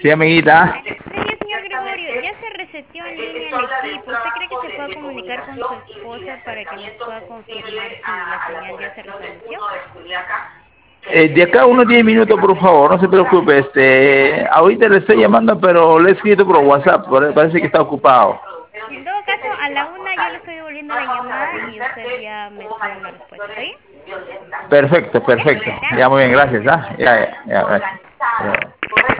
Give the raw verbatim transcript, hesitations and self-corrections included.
Sí, amiguita. Señor, señor Gregorio, ya se reseteó en línea el equipo. ¿Usted cree que se pueda comunicar con su esposa para que nos pueda confirmar si la señal ya se restableció? Eh, de acá a unos diez minutos, por favor, no se preocupe. Este, ahorita le estoy llamando, pero le he escrito por WhatsApp, por- parece que está ocupado. En todo caso, a la una yo le estoy devolviendo la llamada y usted ya me espera una respuesta. ¿Está bien? Perfecto, ¿Ya? perfecto. Ya, Gracias, muy bien, señor. gracias. ¿Ah? Ya, ya, ya, gracias. Ya.